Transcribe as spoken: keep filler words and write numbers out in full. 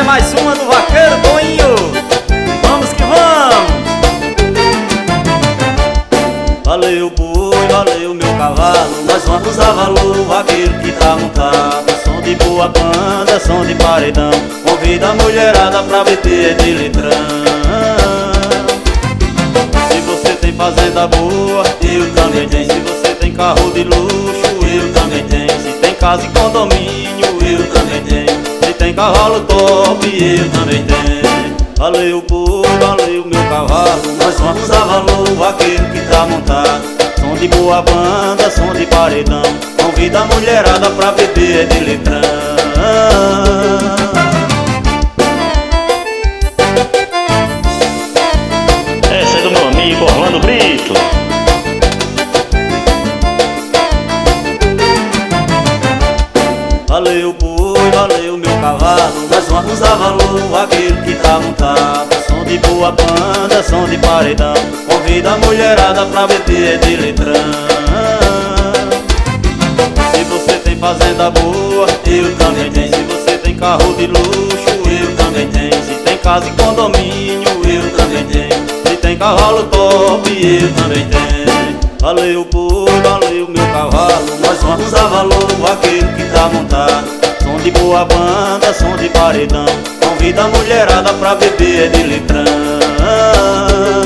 mais uma do Vaqueiro Toinho. Vamos que vamos. Valeu boi, valeu meu cavalo, nós vamos a valor, o vaqueiro que tá montado. Som de boa banda, som de paredão, convida a mulherada pra beber de litrão. Se você tem fazenda boa, eu também tenho. Se você tem carro de luxo, eu também tenho. Se tem casa e condomínio, eu também tenho. Se tem cavalo top, eu também tenho. Valeu boi, valeu meu cavalo, nós vamos a valor, o vaqueiro que tá montado. Som de boa banda, som de paredão, convida a mulherada pra beber de litrão. Essa é do meu amigo Orlando Brito. Valeu boi, valeu meu cavalo, nós vamos a valor, o vaqueiro que tá montado. Som de boa banda, som de paredão, convida a mulherada pra beber de litrão. Se você tem fazenda boa, eu também tenho. Se você tem carro de luxo, eu também tenho. Se tem casa e condomínio, eu também tenho. Se tem cavalo top, eu também tenho. Valeu boi, valeu meu cavalo, nós vamos a valor, o vaqueiro que tá montado. Som de boa banda, som de paredão, convida a mulherada pra beber de litrão.